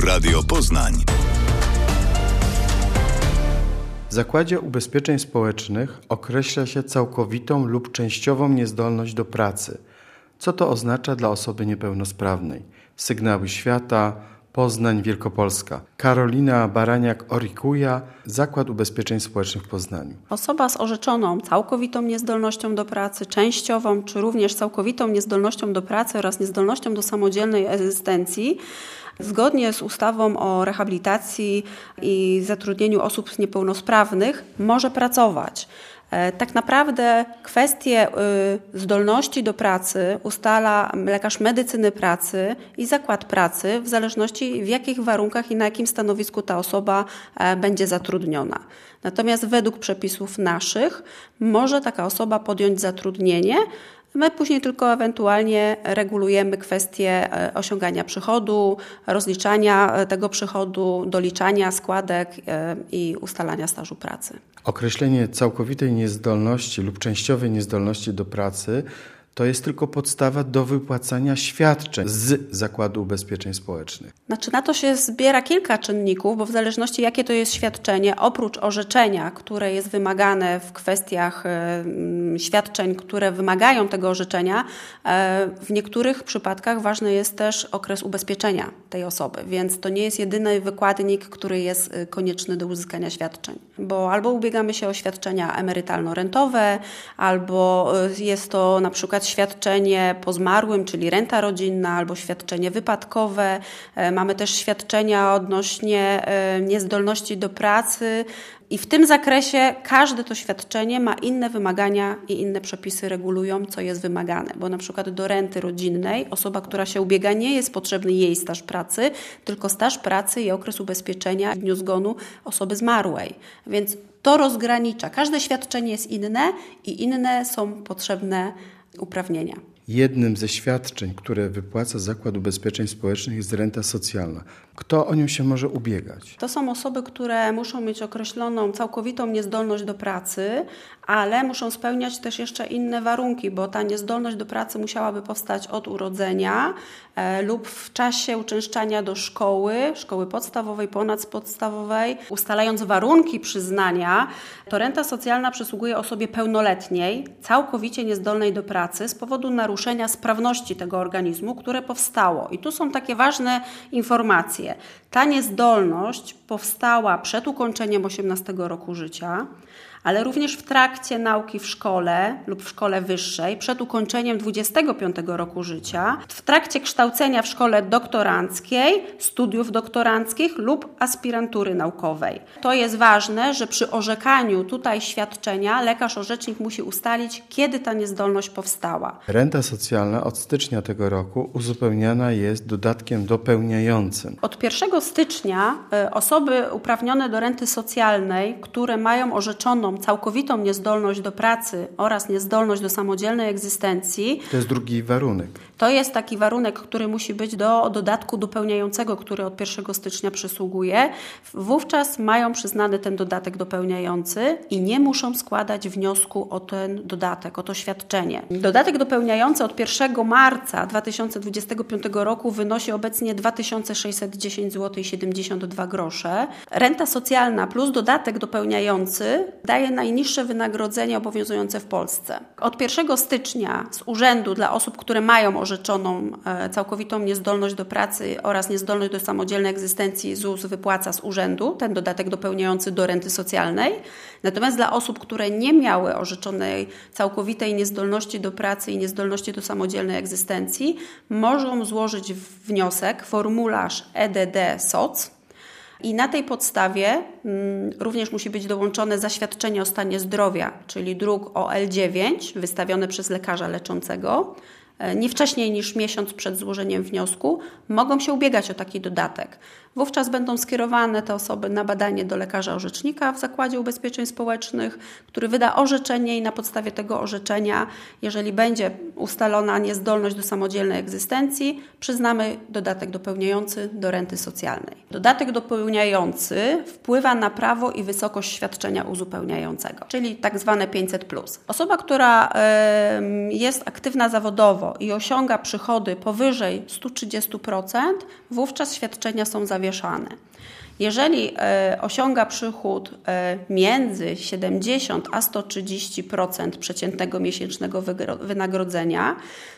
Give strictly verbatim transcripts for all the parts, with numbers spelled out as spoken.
Radio Poznań. W Zakładzie Ubezpieczeń Społecznych określa się całkowitą lub częściową niezdolność do pracy. Co to oznacza dla osoby niepełnosprawnej? Sygnały Świata, Poznań, Wielkopolska. Karolina Baraniak-Orikuja, Zakład Ubezpieczeń Społecznych w Poznaniu. Osoba z orzeczoną całkowitą niezdolnością do pracy, częściową czy również całkowitą niezdolnością do pracy oraz niezdolnością do samodzielnej egzystencji zgodnie z ustawą o rehabilitacji i zatrudnieniu osób niepełnosprawnych może pracować. Tak naprawdę kwestie zdolności do pracy ustala lekarz medycyny pracy i zakład pracy w zależności w jakich warunkach i na jakim stanowisku ta osoba będzie zatrudniona. Natomiast według przepisów naszych może taka osoba podjąć zatrudnienie. My później tylko ewentualnie regulujemy kwestie osiągania przychodu, rozliczania tego przychodu, doliczania składek i ustalania stażu pracy. Określenie całkowitej niezdolności lub częściowej niezdolności do pracy to jest tylko podstawa do wypłacania świadczeń z Zakładu Ubezpieczeń Społecznych. Znaczy na to się zbiera kilka czynników, bo w zależności jakie to jest świadczenie, oprócz orzeczenia, które jest wymagane w kwestiach y, świadczeń, które wymagają tego orzeczenia, y, w niektórych przypadkach ważny jest też okres ubezpieczenia tej osoby, więc to nie jest jedyny wykładnik, który jest konieczny do uzyskania świadczeń, bo albo ubiegamy się o świadczenia emerytalno-rentowe, albo jest to na przykład świadczenie po zmarłym, czyli renta rodzinna albo świadczenie wypadkowe. Mamy też świadczenia odnośnie niezdolności do pracy i w tym zakresie każde to świadczenie ma inne wymagania i inne przepisy regulują, co jest wymagane, bo na przykład do renty rodzinnej osoba, która się ubiega, nie jest potrzebny jej staż pracy, tylko staż pracy i okres ubezpieczenia w dniu zgonu osoby zmarłej. Więc to rozgranicza. Każde świadczenie jest inne i inne są potrzebne uprawnienia. Jednym ze świadczeń, które wypłaca Zakład Ubezpieczeń Społecznych, jest renta socjalna. Kto o nią się może ubiegać? To są osoby, które muszą mieć określoną całkowitą niezdolność do pracy, ale muszą spełniać też jeszcze inne warunki, bo ta niezdolność do pracy musiałaby powstać od urodzenia e, lub w czasie uczęszczania do szkoły, szkoły podstawowej, ponadpodstawowej. Ustalając warunki przyznania, to renta socjalna przysługuje osobie pełnoletniej, całkowicie niezdolnej do pracy z powodu naruszenia sprawności tego organizmu, które powstało. I tu są takie ważne informacje. Ta niezdolność powstała przed ukończeniem osiemnastego roku życia, ale również w trakcie nauki w szkole lub w szkole wyższej, przed ukończeniem dwudziestego piątego roku życia, w trakcie kształcenia w szkole doktoranckiej, studiów doktoranckich lub aspirantury naukowej. To jest ważne, że przy orzekaniu tutaj świadczenia lekarz orzecznik musi ustalić, kiedy ta niezdolność powstała. Renta socjalna od stycznia tego roku uzupełniana jest dodatkiem dopełniającym. Od pierwszego stycznia osoby uprawnione do renty socjalnej, które mają orzeczoną całkowitą niezdolność do pracy oraz niezdolność do samodzielnej egzystencji. To jest drugi warunek. To jest taki warunek, który musi być do dodatku dopełniającego, który od pierwszego stycznia przysługuje. Wówczas mają przyznany ten dodatek dopełniający i nie muszą składać wniosku o ten dodatek, o to świadczenie. Dodatek dopełniający od pierwszego marca dwa tysiące dwudziestego piątego roku wynosi obecnie dwa tysiące sześćset dziesięć złotych i siedemdziesiąt dwa grosze. Renta socjalna plus dodatek dopełniający daje najniższe wynagrodzenie obowiązujące w Polsce. Od pierwszego stycznia z urzędu dla osób, które mają orzeczoną e, całkowitą niezdolność do pracy oraz niezdolność do samodzielnej egzystencji, Z U S wypłaca z urzędu ten dodatek dopełniający do renty socjalnej. Natomiast dla osób, które nie miały orzeczonej całkowitej niezdolności do pracy i niezdolności do samodzielnej egzystencji, mogą złożyć wniosek, formularz E D D S O C. I na tej podstawie mm, również musi być dołączone zaświadczenie o stanie zdrowia, czyli druk O L dziewięć wystawione przez lekarza leczącego. Nie wcześniej niż miesiąc przed złożeniem wniosku mogą się ubiegać o taki dodatek. Wówczas będą skierowane te osoby na badanie do lekarza orzecznika w Zakładzie Ubezpieczeń Społecznych, który wyda orzeczenie i na podstawie tego orzeczenia, jeżeli będzie ustalona niezdolność do samodzielnej egzystencji, przyznamy dodatek dopełniający do renty socjalnej. Dodatek dopełniający wpływa na prawo i wysokość świadczenia uzupełniającego, czyli tak zwane pięćset plus. Osoba, która y, jest aktywna zawodowo wysoko i osiąga przychody powyżej sto trzydzieści procent, wówczas świadczenia są zawieszane. Jeżeli e, osiąga przychód e, między siedemdziesiąt a sto trzydzieści procent przeciętnego miesięcznego wynagrodzenia,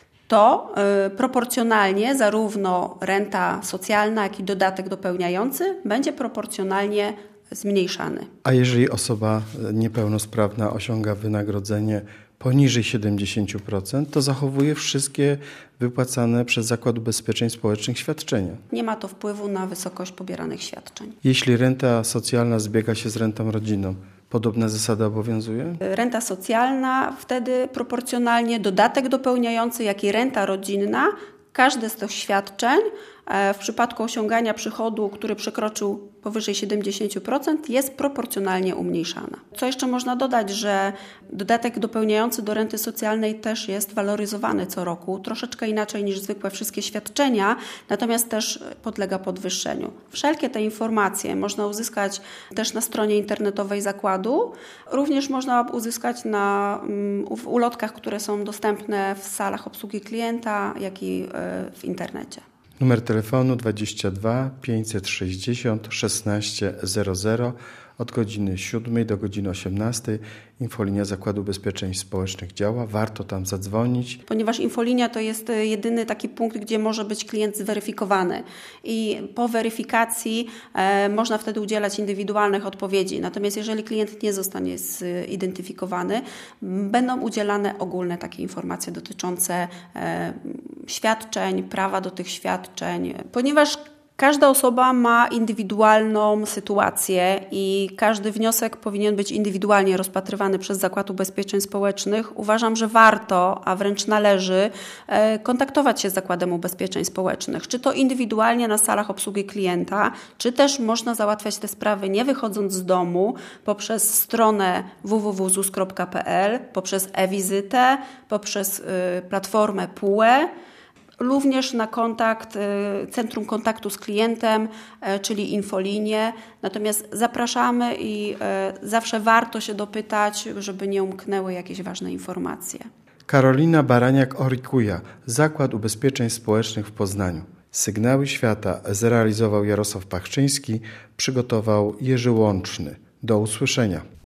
to y, proporcjonalnie zarówno renta socjalna, jak i dodatek dopełniający będzie proporcjonalnie zmniejszany. A jeżeli osoba niepełnosprawna osiąga wynagrodzenie poniżej siedemdziesiąt procent, to zachowuje wszystkie wypłacane przez Zakład Ubezpieczeń Społecznych świadczenia. Nie ma to wpływu na wysokość pobieranych świadczeń. Jeśli renta socjalna zbiega się z rentą rodzinną, podobna zasada obowiązuje? Renta socjalna wtedy proporcjonalnie dodatek dopełniający, jak i renta rodzinna, każde z tych świadczeń w przypadku osiągania przychodu, który przekroczył powyżej siedemdziesiąt procent, jest proporcjonalnie umniejszana. Co jeszcze można dodać, że dodatek dopełniający do renty socjalnej też jest waloryzowany co roku, troszeczkę inaczej niż zwykłe wszystkie świadczenia, natomiast też podlega podwyższeniu. Wszelkie te informacje można uzyskać też na stronie internetowej zakładu, również można uzyskać na w ulotkach, które są dostępne w salach obsługi klienta, jak i w internecie. Numer telefonu dwadzieścia dwa pięćset sześćdziesiąt szesnaście zero zero od godziny siódmej do godziny osiemnastej. Infolinia Zakładu Ubezpieczeń Społecznych działa. Warto tam zadzwonić. Ponieważ infolinia to jest jedyny taki punkt, gdzie może być klient zweryfikowany i po weryfikacji e, można wtedy udzielać indywidualnych odpowiedzi. Natomiast jeżeli klient nie zostanie zidentyfikowany, będą udzielane ogólne takie informacje dotyczące e, świadczeń, prawa do tych świadczeń. Ponieważ każda osoba ma indywidualną sytuację i każdy wniosek powinien być indywidualnie rozpatrywany przez Zakład Ubezpieczeń Społecznych. Uważam, że warto, a wręcz należy kontaktować się z Zakładem Ubezpieczeń Społecznych, czy to indywidualnie na salach obsługi klienta, czy też można załatwiać te sprawy nie wychodząc z domu poprzez stronę w w w kropka z u s kropka p l, poprzez e-wizytę, poprzez platformę P U E. Również na kontakt, Centrum Kontaktu z Klientem, czyli infolinię. Natomiast zapraszamy i zawsze warto się dopytać, żeby nie umknęły jakieś ważne informacje. Karolina Baraniak-Orikuja, Zakład Ubezpieczeń Społecznych w Poznaniu. Sygnały świata zrealizował Jarosław Pachczyński, przygotował Jerzy Łączny. Do usłyszenia.